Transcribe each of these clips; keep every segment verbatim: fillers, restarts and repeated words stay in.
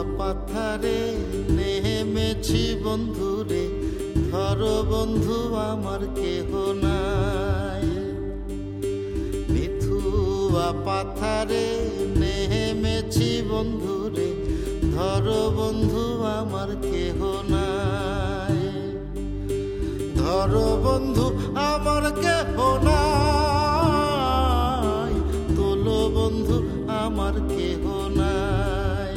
পাথারে নেমেছি বন্ধুরে, ধরো বন্ধু আমার কেহ নাই। মিথুয়া পাথারে নেমেছি বন্ধুরে, ধরো বন্ধু আমার কেহ নাই। ধরো বন্ধু আমার কেহ নাই, তোলো বন্ধু আমার কেহ নাই।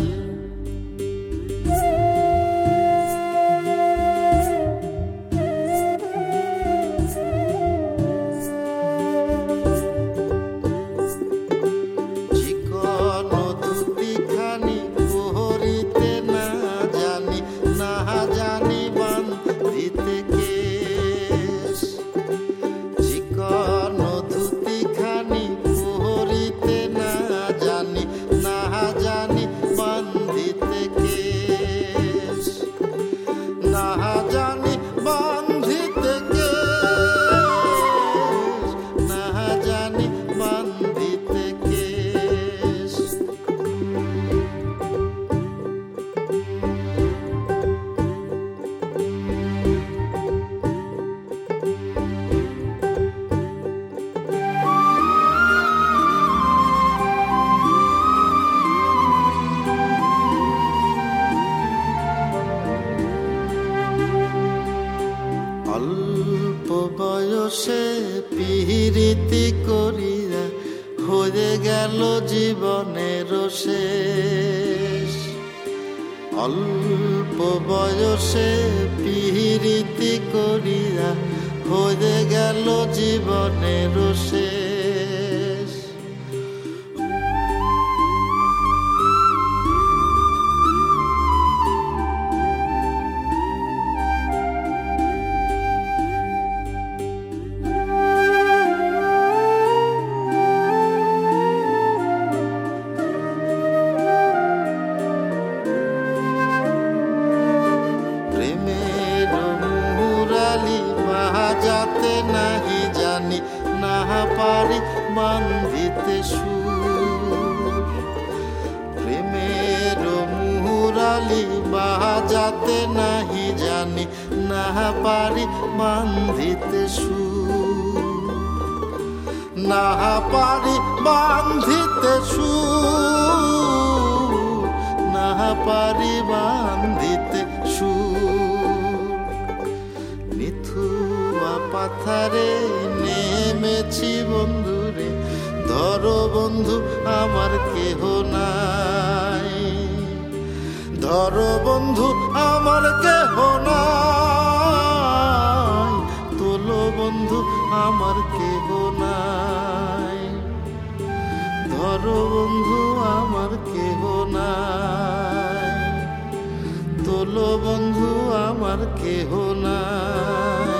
চিকন ধুতিখানি পরিতে না জানি, না জানি বান্ধিতে কেশ। চিকন ধুতিখানি পরিতে না জানি, না জানি বান্ধিতে কেশ। না জানি বান্ধিতে কেশ, না জানি বান্ধিতে কেশ। অল্প বয়সে পিরিতি করিয়া হয়ে গেল জীবনের শেষ। অল্প বয়সে পিরিতি করিয়া হয়ে গেল জীবনের শেষ। বাজাতে নাহি জানি, না পারি বান্ধিতে সুর। প্রেমের মুরালি বাজাতে নাহি জানি, না পারি বান্ধিতে সুর। না পারি বান্ধিতে সুর, না পারি বান্ধিতে সুর। মিথুয়া পাথারে নেমেছি বন্ধুরে, ধরো বন্ধু আমার কেহ নাই। ধরো বন্ধু আমার কেহ নাই, তোলো বন্ধু আমার কেহ নাই। ধরো বন্ধু আমার কেহ নাই, তোলো বন্ধু আমার কেহ নাই।